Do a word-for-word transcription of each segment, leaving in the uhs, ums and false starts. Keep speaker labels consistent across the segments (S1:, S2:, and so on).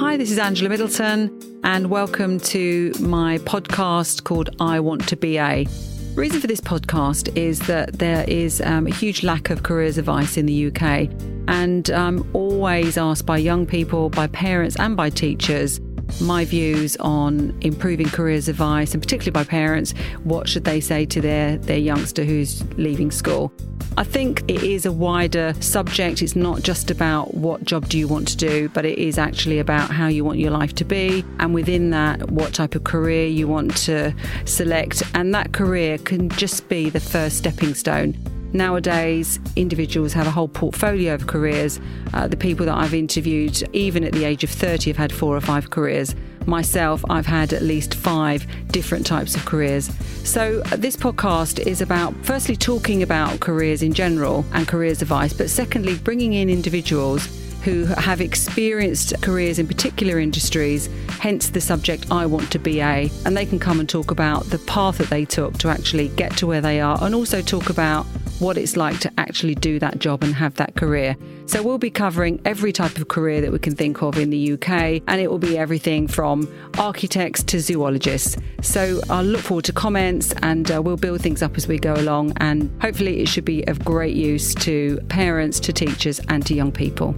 S1: Hi, this is Angela Middleton, and welcome to my podcast called I Want to Be A. The reason for this podcast is that there is um, a huge lack of careers advice in the U K, and I'm always asked by young people, by parents and by teachers, my views on improving careers advice, and particularly by parents, what should they say to their, their youngster who's leaving school. I think it is a wider subject. It's not just about what job do you want to do, but it is actually about how you want your life to be, and within that, what type of career you want to select. And that career can just be the first stepping stone. Nowadays, individuals have a whole portfolio of careers. Uh, the people that I've interviewed, even at the age of thirty, have had four or five careers. Myself, I've had at least five different types of careers. So uh, this podcast is about, firstly, talking about careers in general and careers advice, but secondly, bringing in individuals who have experienced careers in particular industries, hence the subject I Want to Be A. And they can come and talk about the path that they took to actually get to where they are, and also talk about what it's like to actually do that job and have that career. So we'll be covering every type of career that we can think of in the U K, and it will be everything from architects to zoologists. So I'll look forward to comments, and uh, we'll build things up as we go along, and hopefully it should be of great use to parents, to teachers and to young people.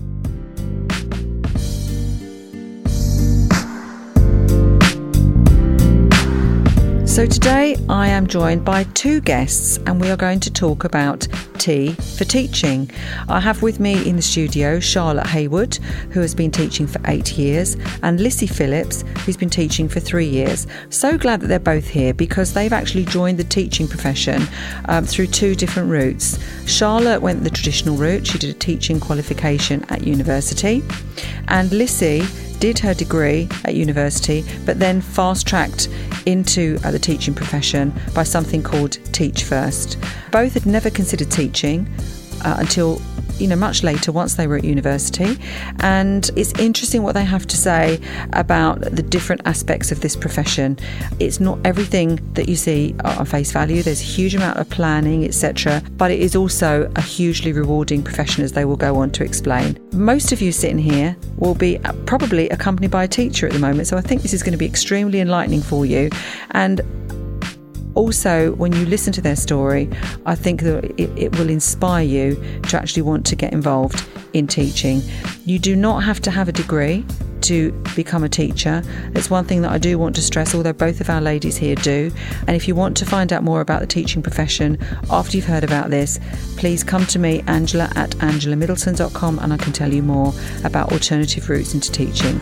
S1: So today I am joined by two guests, and we are going to talk about T for teaching. I have with me in the studio Charlotte Haywood, who has been teaching for eight years, and Lissy Phillips, who's been teaching for three years. So glad that they're both here because they've actually joined the teaching profession um, through two different routes. Charlotte went the traditional route. She did a teaching qualification at university, and Lissy did her degree at university, but then fast-tracked into uh, the teaching profession by something called Teach First. Both had never considered teaching uh, until you know, much later, once they were at university. And it's interesting what they have to say about the different aspects of this profession. It's not everything that you see on face value. There's a huge amount of planning, et cetera. But it is also a hugely rewarding profession, as they will go on to explain. Most of you sitting here will be probably accompanied by a teacher at the moment. So I think this is going to be extremely enlightening for you. And also, when you listen to their story, I think that it, it will inspire you to actually want to get involved in teaching. You do not have to have a degree to become a teacher. It's one thing that I do want to stress, although both of our ladies here do. And if you want to find out more about the teaching profession after you've heard about this, please come to me, Angela at angela middleton dot com, and I can tell you more about alternative routes into teaching.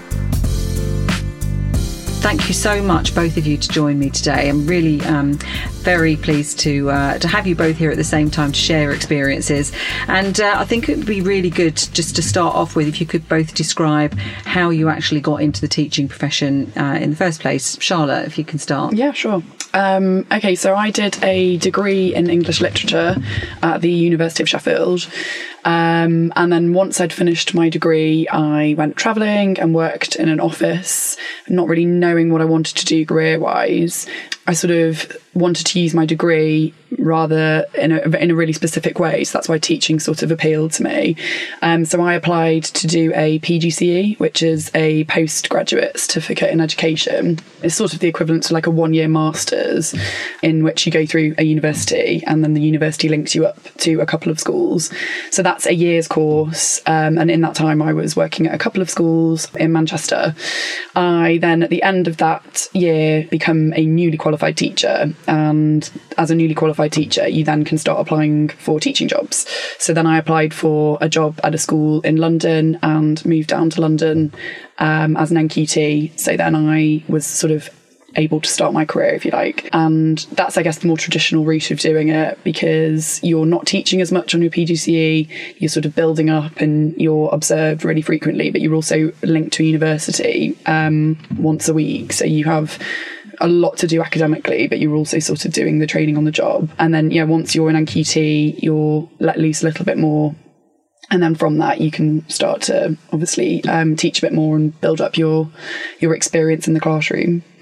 S1: Thank you so much, both of you, to join me today. I'm really um, very pleased to uh, to have you both here at the same time to share your experiences. And uh, I think it would be really good just to start off with, if you could both describe how you actually got into the teaching profession uh, in the first place. Charlotte, if you can start.
S2: Yeah, sure. Um, okay, so I did a degree in English literature at the University of Sheffield. Um, and then once I'd finished my degree, I went travelling and worked in an office, not really knowing what I wanted to do career-wise. I sort of wanted to use my degree rather in a in a really specific way, so that's why teaching sort of appealed to me. Um, so I applied to do a P G C E, which is a postgraduate certificate in education. It's sort of the equivalent to like a one-year master's, in which you go through a university, and then the university links you up to a couple of schools. So that's a year's course, um, and in that time I was working at a couple of schools in Manchester. I then, at the end of that year, become a newly qualified teacher, and as a newly qualified teacher you then can start applying for teaching jobs. So then I applied for a job at a school in London and moved down to London um, as an N Q T. So then I was sort of able to start my career, if you like. And that's, I guess, the more traditional route of doing it, because you're not teaching as much on your P G C E, you're sort of building up and you're observed really frequently, but you're also linked to a university um, once a week. So you have a lot to do academically, but you're also sort of doing the training on the job. And then, yeah, once you're an N Q T, you're let loose a little bit more. And then from that, you can start to obviously um, teach a bit more and build up your your experience in the classroom.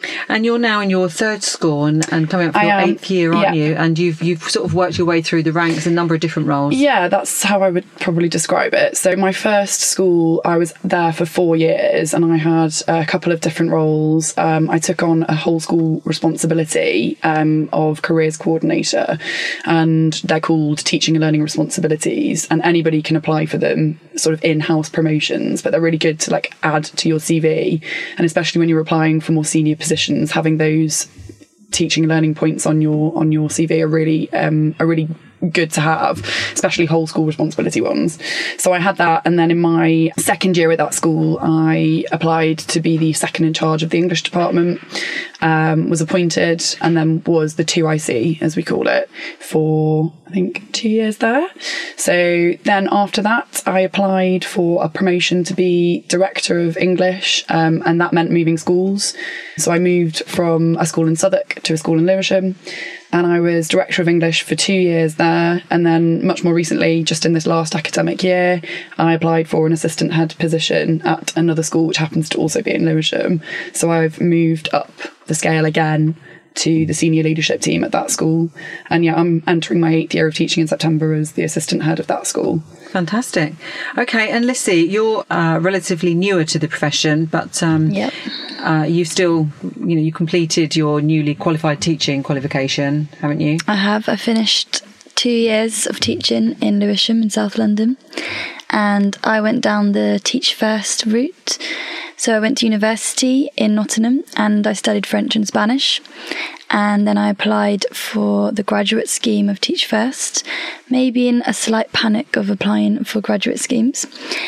S1: And you're now in your third school and, and coming up for I your am. eighth year, aren't yeah. you? And you've you've sort of worked your way through the ranks, a number of different roles.
S2: Yeah, that's how I would probably describe it. So my first school, I was there for four years and I had a couple of different roles. Um, I took on a whole school responsibility um, of careers coordinator, and they're called teaching and learning responsibilities, and anybody can apply for them, sort of in-house promotions, but they're really good to like add to your C V, and especially when you're applying for more senior positions. Having those teaching and learning points on your on your C V are really um, are really good to have, especially whole school responsibility ones. So I had that, and then in my second year at that school, I applied to be the second in charge of the English department. Um, was appointed, and then was the two I C, as we call it, for I think two years there. So then after that, I applied for a promotion to be director of English, um, and that meant moving schools. So I moved from a school in Southwark to a school in Lewisham, and I was director of English for two years there. And then much more recently, just in this last academic year, I applied for an assistant head position at another school, which happens to also be in Lewisham. So I've moved up the scale again to the senior leadership team at that school. And yeah, I'm entering my eighth year of teaching in September as the assistant head of that school.
S1: Fantastic. Okay, and Lissy, you're uh, relatively newer to the profession, but um,
S3: yep.
S1: uh, you've still, you know, you completed your newly qualified teaching qualification, haven't you?
S3: I have. I finished two years of teaching in Lewisham in South London, and I went down the Teach First route. So I went to university in Nottingham and I studied French and Spanish, and then I applied for the graduate scheme of Teach First, maybe in a slight panic of applying for graduate schemes.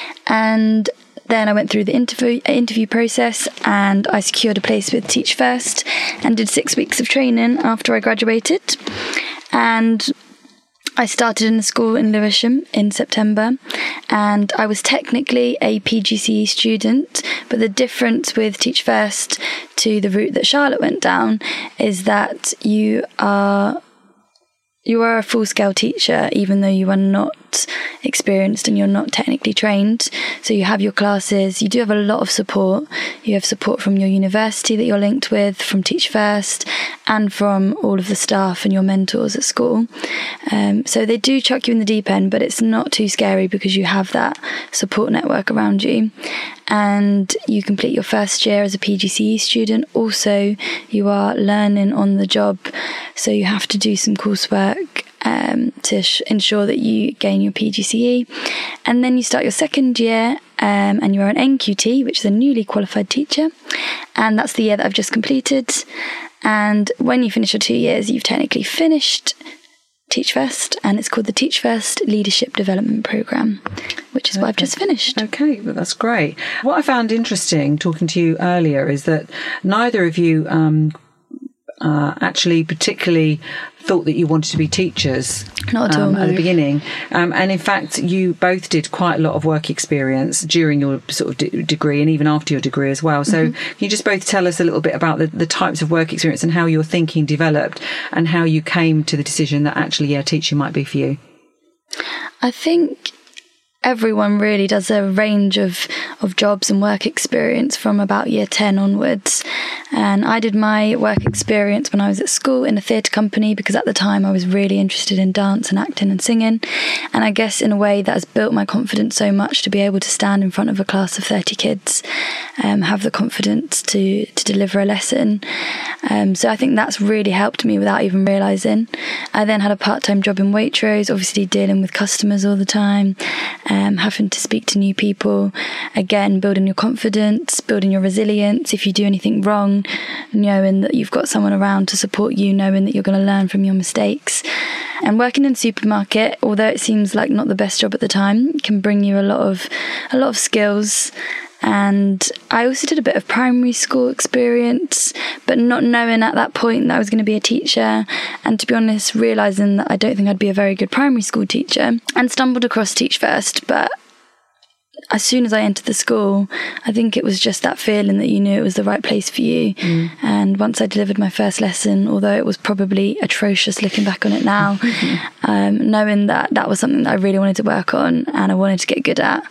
S3: And then I went through the interview interview process and I secured a place with Teach First and did six weeks of training after I graduated. And I started in a school in Lewisham in September, and I was technically a P G C E student, but the difference with Teach First to the route that Charlotte went down is that you are you are a full-scale teacher, even though you are not experienced and you're not technically trained. So you have your classes, you do have a lot of support. You have support from your university that you're linked with, from Teach First, and from all of the staff and your mentors at school. Um, so they do chuck you in the deep end, but it's not too scary because you have that support network around you. And you complete your first year as a P G C E student. Also, you are learning on the job, so you have to do some coursework um, to sh- ensure that you gain your P G C E. And then you start your second year um, and you are an N Q T, which is a newly qualified teacher. And that's the year that I've just completed. And when you finish your two years, you've technically finished Teach First, and it's called the Teach First Leadership Development Programme, which is okay. what I've just finished.
S1: Okay, well, that's great. What I found interesting talking to you earlier is that neither of you um, uh, actually particularly thought that you wanted to be teachers
S3: Not at, all,
S1: um,
S3: no.
S1: at the beginning. Um, and in fact, you both did quite a lot of work experience during your sort of d- degree and even after your degree as well. So mm-hmm. can you just both tell us a little bit about the, the types of work experience and how your thinking developed and how you came to the decision that actually, yeah, teaching might be for you?
S3: I think everyone really does a range of, of jobs and work experience from about year ten onwards. And I did my work experience when I was at school in a theatre company because at the time I was really interested in dance and acting and singing. And I guess in a way that has built my confidence so much to be able to stand in front of a class of thirty kids, um, have the confidence to, to deliver a lesson. Um, so I think that's really helped me without even realising. I then had a part-time job in Waitrose, obviously dealing with customers all the time. Um, having to speak to new people, again, building your confidence, building your resilience. If you do anything wrong, knowing that you've got someone around to support you, knowing that you're going to learn from your mistakes. And working in a supermarket, although it seems like not the best job at the time, can bring you a lot of a lot of skills. And I also did a bit of primary school experience, but not knowing at that point that I was going to be a teacher, and to be honest, realising that I don't think I'd be a very good primary school teacher, and stumbled across Teach First. But as soon as I entered the school, I think it was just that feeling that you knew it was the right place for you. Mm. And once I delivered my first lesson, although it was probably atrocious looking back on it now, um, knowing that that was something that I really wanted to work on and I wanted to get good at,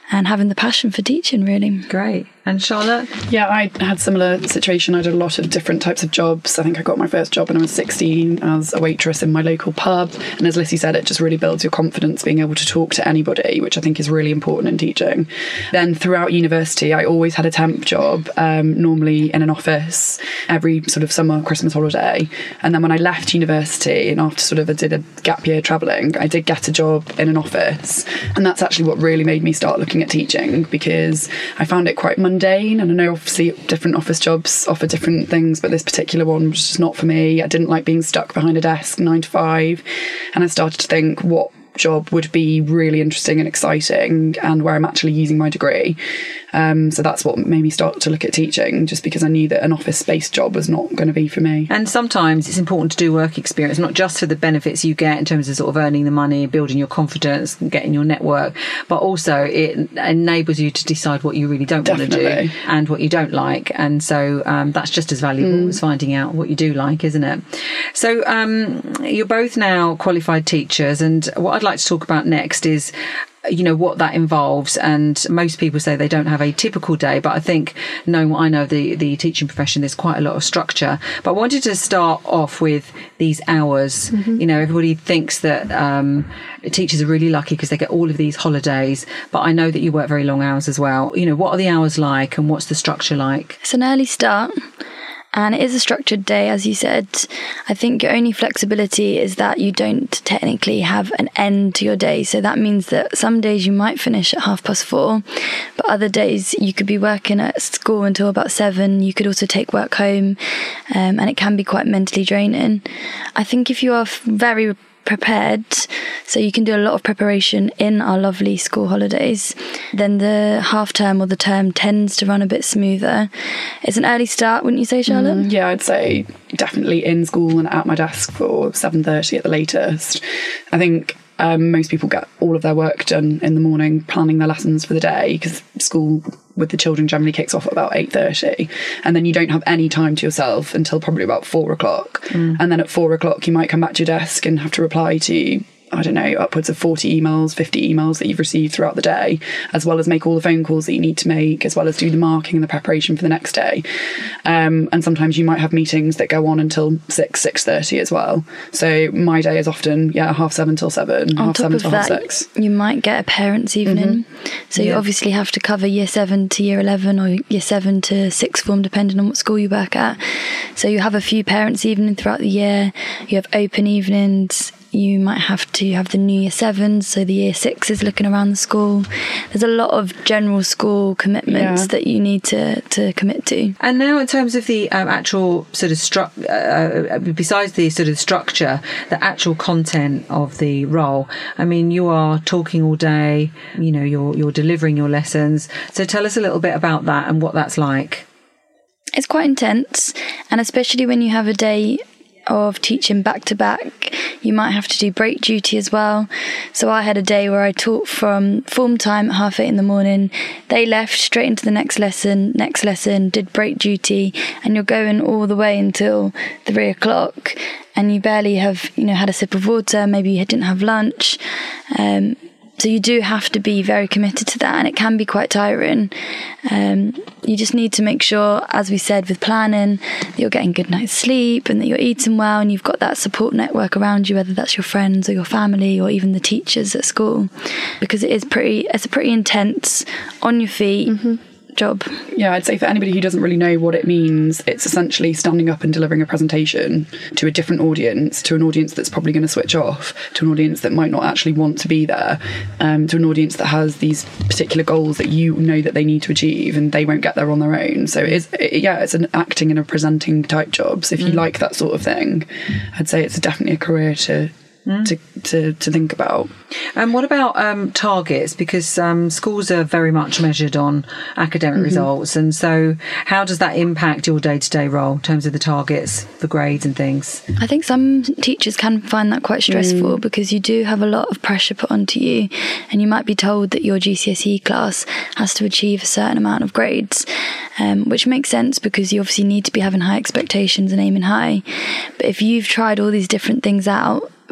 S3: and having the passion for teaching, really.
S1: Great. And Charlotte?
S2: Yeah, I had a similar situation. I did a lot of different types of jobs. I think I got my first job when I was sixteen as a waitress in my local pub. And as Lissy said, it just really builds your confidence being able to talk to anybody, which I think is really important in teaching. Then throughout university, I always had a temp job, um, normally in an office, every sort of summer, Christmas holiday. And then when I left university and after sort of I did a gap year travelling, I did get a job in an office. And that's actually what really made me start looking at teaching, because I found it quite mundane. And I know obviously different office jobs offer different things, but this particular one was just not for me. I didn't like being stuck behind a desk nine to five. And I started to think, what job would be really interesting and exciting and where I'm actually using my degree. Um, so that's what made me start to look at teaching, just because I knew that an office-based job was not going to be for me.
S1: And sometimes it's important to do work experience, not just for the benefits you get in terms of sort of earning the money, building your confidence, getting your network, but also it enables you to decide what you really don't
S2: Definitely.
S1: want to do and what you don't like. And so um, that's just as valuable mm. as finding out what you do like, isn't it? So um, you're both now qualified teachers, and what I'd like to talk about next is, you know, what that involves. And most people say they don't have a typical day, but I think, knowing what I know of the, the teaching profession, there's quite a lot of structure. But I wanted to start off with these hours. Mm-hmm. You know, everybody thinks that um, teachers are really lucky because they get all of these holidays, but I know that you work very long hours as well. You know, what are the hours like and what's the structure like?
S3: It's an early start. And it is a structured day, as you said. I think your only flexibility is that you don't technically have an end to your day. So that means that some days you might finish at half past four, but other days you could be working at school until about seven. You could also take work home, um, and it can be quite mentally draining. I think if you are very prepared, so you can do a lot of preparation in our lovely school holidays, then the half term or the term tends to run a bit smoother. It's an early start, wouldn't you say, Charlotte?
S2: Mm, yeah, I'd say definitely in school and at my desk for seven thirty at the latest. I think um, most people get all of their work done in the morning, planning their lessons for the day, because school with the children generally kicks off at about eight thirty, and then you don't have any time to yourself until probably about four o'clock. Mm. And then at four o'clock you might come back to your desk and have to reply to, I don't know, upwards of forty emails, fifty emails that you've received throughout the day, as well as make all the phone calls that you need to make, as well as do the marking and the preparation for the next day. Um, and sometimes you might have meetings that go on until six, six thirty as well. So my day is often, yeah, half seven till seven,
S3: on
S2: half
S3: top
S2: seven
S3: of
S2: till
S3: that,
S2: half six.
S3: You might get a parents' evening. Mm-hmm. So you
S2: yeah.
S3: obviously have to cover year seven to year eleven or year seven to sixth form, depending on what school you work at. So you have a few parents' evenings throughout the year. You have open evenings. You might have to have the new year sevens, so the year sixes looking around the school. There's a lot of general school commitments yeah. that you need to, to commit to.
S1: And now, in terms of the um, actual sort of stru- uh, besides the sort of structure, the actual content of the role. I mean, you are talking all day. You know, you're you're delivering your lessons. So tell us a little bit about that and what that's like.
S3: It's quite intense, and especially when you have a day of teaching back to back, you might have to do break duty as well. So I had a day where I taught from form time at half eight in the morning. They left straight into the next lesson, next lesson, did break duty, and you're going all the way until three o'clock, and you barely have, you know, had a sip of water. Maybe you didn't have lunch. Um, So you do have to be very committed to that, and it can be quite tiring. Um, you just need to make sure, as we said, with planning, that you're getting good night's sleep and that you're eating well and you've got that support network around you, whether that's your friends or your family or even the teachers at school, because it is pretty, it's a pretty intense, on your feet, mm-hmm. job.
S2: Yeah, I'd say for anybody who doesn't really know what it means, it's essentially standing up and delivering a presentation to a different audience, to an audience that's probably going to switch off, to an audience that might not actually want to be there, um, to an audience that has these particular goals that you know that they need to achieve and they won't get there on their own. So it is, it, yeah, it's an acting and a presenting type job. So if you mm. like that sort of thing, I'd say it's definitely a career to Mm. To, to to think about.
S1: And what about um, targets? Because um, schools are very much measured on academic mm-hmm. results, and so how does that impact your day-to-day role in terms of the targets for grades and things?
S3: I think some teachers can find that quite stressful mm. because you do have a lot of pressure put onto you, and you might be told that your G C S E class has to achieve a certain amount of grades, um, which makes sense because you obviously need to be having high expectations and aiming high. But if you've tried all these different things out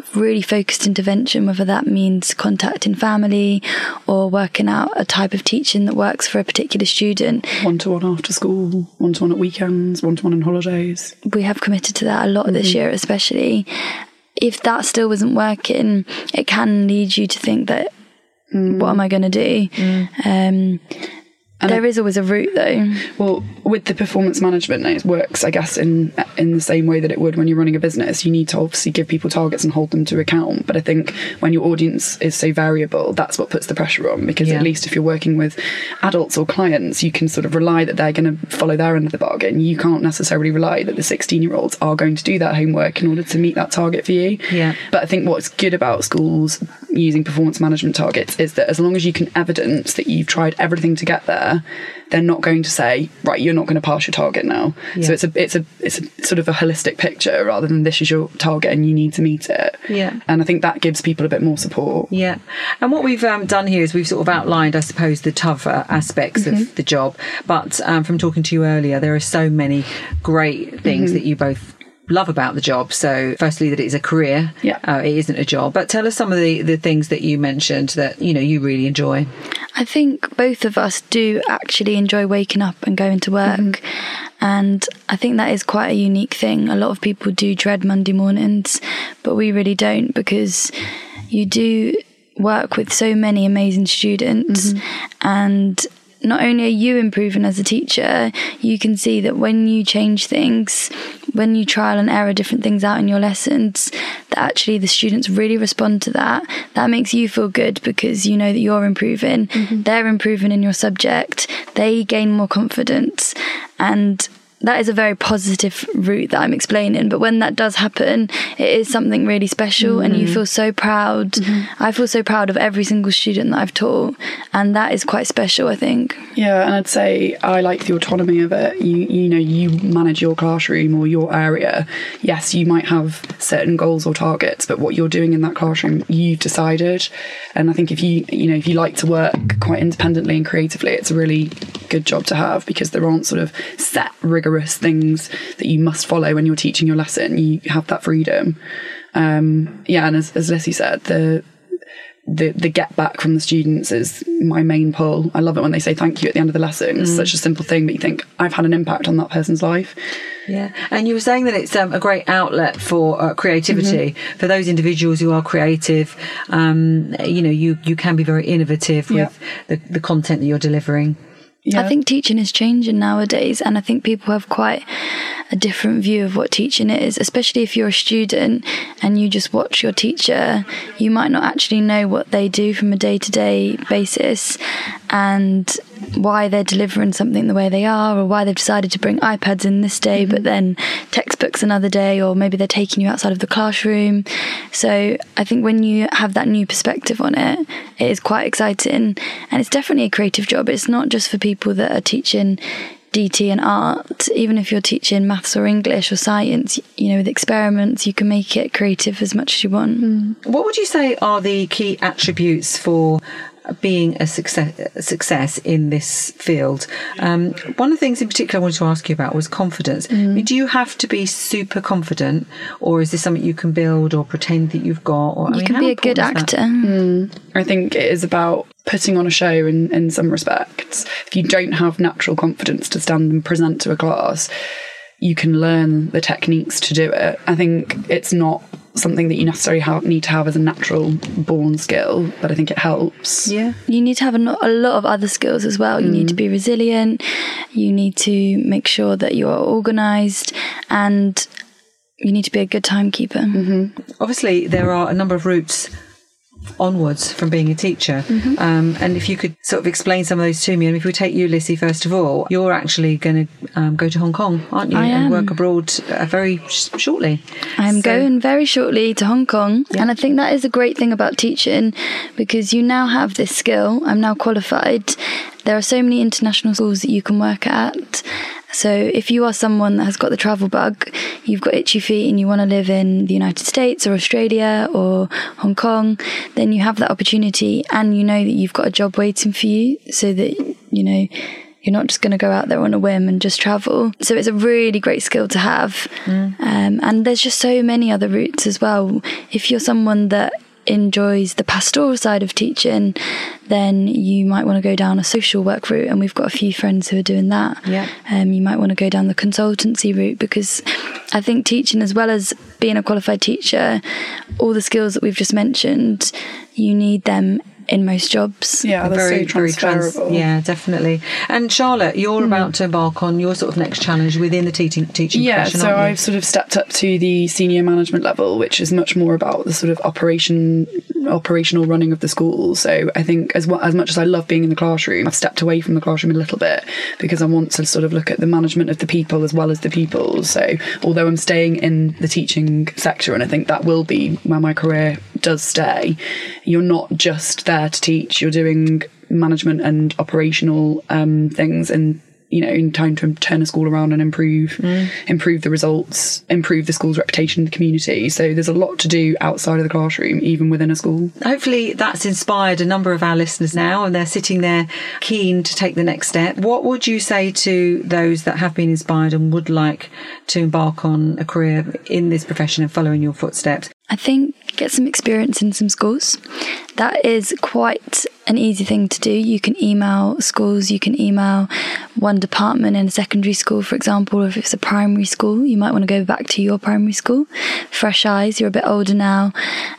S3: really focused intervention, whether that means contacting family or working out a type of teaching that works for a particular student.
S2: One-to-one after school, one-to-one at weekends, one-to-one on holidays.
S3: We have committed to that a lot mm-hmm. this year especially. If that still isn't working, it can lead you to think that, mm. what am I going to do? Mm. Um, And there it, is always a route, though.
S2: Well, with the performance management, it works, I guess, in in the same way that it would when you're running a business. You need to obviously give people targets and hold them to account. But I think when your audience is so variable, that's what puts the pressure on. Because yeah. at least if you're working with adults or clients, you can sort of rely that they're going to follow their end of the bargain. You can't necessarily rely that the sixteen-year-olds are going to do that homework in order to meet that target for you.
S1: Yeah.
S2: But I think what's good about schools using performance management targets is that as long as you can evidence that you've tried everything to get there, they're not going to say, right, you're not going to pass your target now. Yeah. So it's a it's a it's a sort of a holistic picture rather than this is your target and you need to meet it.
S1: Yeah.
S2: And I think that gives people a bit more support.
S1: Yeah. And what we've um, done here is we've sort of outlined, I suppose, the tougher aspects mm-hmm. of the job. But um, from talking to you earlier, there are so many great things mm-hmm. that you both love about the job. So firstly, that it is a career.
S2: Yeah.
S1: Uh, it isn't a job. But tell us some of the, the things that you mentioned that, you know, you really enjoy.
S3: I think both of us do actually enjoy waking up and going to work. Mm-hmm. And I think that is quite a unique thing. A lot of people do dread Monday mornings, but we really don't, because you do work with so many amazing students mm-hmm. and not only are you improving as a teacher, you can see that when you change things, when you trial and error different things out in your lessons, that actually the students really respond to that. That makes you feel good because you know that you're improving. Mm-hmm. They're improving in your subject. They gain more confidence. And that is a very positive route that I'm explaining. But when that does happen, it is something really special mm-hmm. and you feel so proud. Mm-hmm. I feel so proud of every single student that I've taught. And that is quite special, I think.
S2: Yeah, and I'd say I like the autonomy of it. You you know, you manage your classroom or your area. Yes, you might have certain goals or targets, but what you're doing in that classroom, you've decided. And I think if you, you know, if you like to work quite independently and creatively, it's a really good job to have because there aren't sort of set rigorous things that you must follow when you're teaching your lesson. You have that freedom. Um, yeah, and as, as Lissy said, the the the get back from the students is my main pull. I love it when they say thank you at the end of the lesson. It's mm. such a simple thing, but you think, I've had an impact on that person's life.
S1: Yeah, and you were saying that it's um, a great outlet for uh, creativity mm-hmm. for those individuals who are creative. Um, you know, you you can be very innovative
S2: yeah.
S1: with the, the content that you're delivering.
S3: Yeah. I think teaching is changing nowadays, and I think people have quite a different view of what teaching is, especially if you're a student and you just watch your teacher. You might not actually know what they do from a day-to-day basis and why they're delivering something the way they are, or why they've decided to bring iPads in this day mm-hmm. but then textbooks another day, or maybe they're taking you outside of the classroom. So I think when you have that new perspective on it, it is quite exciting, and it's definitely a creative job. It's not just for people that are teaching D T and art. Even if you're teaching maths or English or science, you know, with experiments, you can make it creative as much as you want.
S1: Mm. What would you say are the key attributes for being a success, a success in this field? Um, one of the things in particular I wanted to ask you about was confidence. Mm. I mean, do you have to be super confident, or is this something you can build or pretend that you've got? Or, I
S3: you
S1: mean,
S3: can be a good actor.
S2: Mm. I think it is about putting on a show in, in some respects. If you don't have natural confidence to stand and present to a class, you can learn the techniques to do it. I think it's not something that you necessarily have, need to have as a natural born skill, but I think it helps.
S3: Yeah. You need to have a, a lot of other skills as well. You mm. need to be resilient. You need to make sure that you are organised, and you need to be a good timekeeper.
S1: Mm-hmm. Obviously, there are a number of routes onwards from being a teacher, mm-hmm. um, and if you could sort of explain some of those to me. And if we take you, Lissy, first of all, you're actually going to um, go to Hong Kong, aren't you?
S3: I am.
S1: And work abroad uh, very sh- shortly.
S3: I'm
S1: so.
S3: going very shortly to Hong Kong, yeah. and I think that is a great thing about teaching, because you now have this skill. I'm now qualified. There are so many international schools that you can work at. So if you are someone that has got the travel bug, you've got itchy feet and you want to live in the United States or Australia or Hong Kong, then you have that opportunity, and you know that you've got a job waiting for you, so that, you know, You're not just going to go out there on a whim and just travel. So it's a really great skill to have. Mm. Um, and there's just so many other routes as well. If you're someone that enjoys the pastoral side of teaching, then you might want to go down a social work route, and we've got a few friends who are doing that.
S1: Yeah.
S3: Um, you might want to go down the consultancy route, because I think teaching, as well as being a qualified teacher, all the skills that we've just mentioned, you need them in most jobs.
S2: Yeah, that's
S1: very,
S2: so transferable.
S1: Very trans- yeah, definitely. And Charlotte, you're mm. about to embark on your sort of next challenge within the teaching teaching
S2: yeah,
S1: profession.
S2: Yeah, so
S1: I've
S2: sort of stepped up to the senior management level, which is much more about the sort of operation operational running of the school. So I think as well, as much as I love being in the classroom, I've stepped away from the classroom a little bit, because I want to sort of look at the management of the people as well as the pupils. So although I'm staying in the teaching sector, and I think that will be where my career does stay, you're not just there to teach, you're doing management and operational um, things, and you know, in time to turn a school around and improve mm. improve the results, improve the school's reputation in the community. So there's a lot to do outside of the classroom, even within a school.
S1: Hopefully that's inspired a number of our listeners now, and they're sitting there keen to take the next step. What would you say to those that have been inspired and would like to embark on a career in this profession and follow in your footsteps?
S3: I think get some experience in some schools. That is quite an easy thing to do. You can email schools, you can email one department in a secondary school, for example, or if it's a primary school, you might want to go back to your primary school. Fresh eyes, you're a bit older now,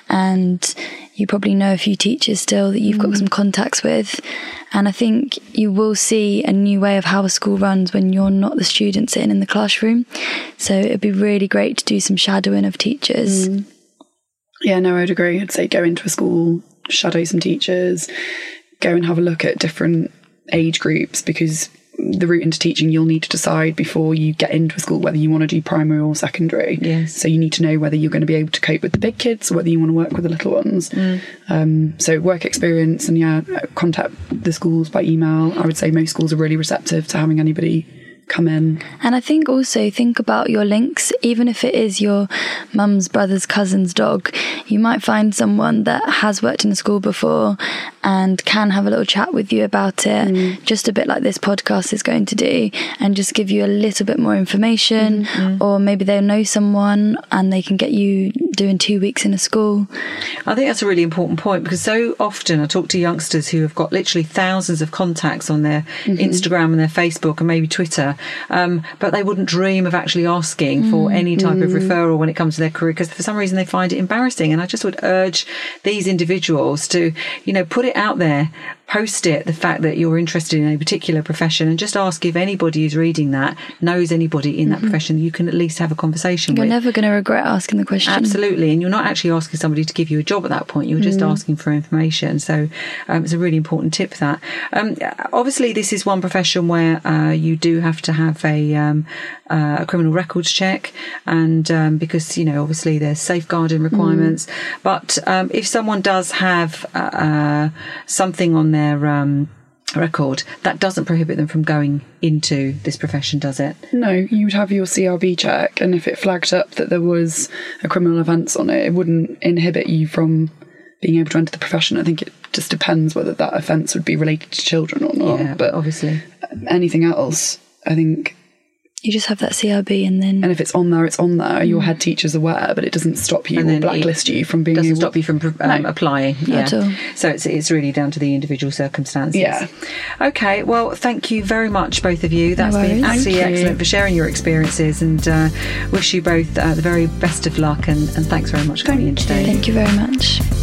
S3: and you probably know a few teachers still that you've got mm. some contacts with. And I think you will see a new way of how a school runs when you're not the student sitting in the classroom. So it'd be really great to do some shadowing of teachers.
S2: Mm. Yeah, no, I'd agree. I'd say go into a school, shadow some teachers, go and have a look at different age groups, because the route into teaching you'll need to decide before you get into a school whether you want to do primary or secondary.
S1: Yes.
S2: So you need to know whether you're going to be able to cope with the big kids or whether you want to work with the little ones. Mm. Um, so work experience, and yeah, contact the schools by email. I would say most schools are really receptive to having anybody come in.
S3: And I think also think about your links. Even if it is your mum's brother's cousin's dog, you might find someone that has worked in a school before and can have a little chat with you about it, mm. just a bit like this podcast is going to do, and just give you a little bit more information. Mm-hmm. Or maybe they'll know someone and they can get you doing two weeks in a school.
S1: I think that's a really important point, because so often I talk to youngsters who have got literally thousands of contacts on their mm-hmm. Instagram and their Facebook and maybe Twitter, um, but they wouldn't dream of actually asking mm-hmm. for any type mm-hmm. of referral when it comes to their career, because for some reason they find it embarrassing. And I just would urge these individuals to, you know, put it out there, post it, the fact that you're interested in a particular profession, and just ask if anybody who's reading that knows anybody in that mm-hmm. profession you can at least have a conversation
S3: you're
S1: with.
S3: You're never going to regret asking the question.
S1: Absolutely. And you're not actually asking somebody to give you a job at that point, you're just mm. asking for information. So um, it's a really important tip for that. Um, obviously this is one profession where uh, you do have to have a, um, uh, a criminal records check, and um, because, you know, obviously there's safeguarding requirements, mm. but um, if someone does have uh, something on their their um, record, that doesn't prohibit them from going into this profession, does it?
S2: No, you would have your C R B check, and if it flagged up that there was a criminal offence on it, it wouldn't inhibit you from being able to enter the profession. I think it just depends whether that offence would be related to children or not.
S1: Yeah, but obviously
S2: anything else, I think
S3: you just have that C R B, and then...
S2: And if it's on there, it's on there. Your head teacher's aware, but it doesn't stop you or blacklist you from being
S1: doesn't
S2: able...
S1: stop you from um,
S2: no.
S1: applying. Yeah.
S3: At all.
S1: So it's, it's really down to the individual circumstances.
S2: Yeah.
S1: Okay, well, thank you very much, both of you. That's
S3: no
S1: been absolutely
S2: Thank
S1: excellent
S2: you.
S1: for sharing your experiences, and uh, wish you both uh, the very best of luck, and, and thanks very much for coming in today.
S3: Thank you very much.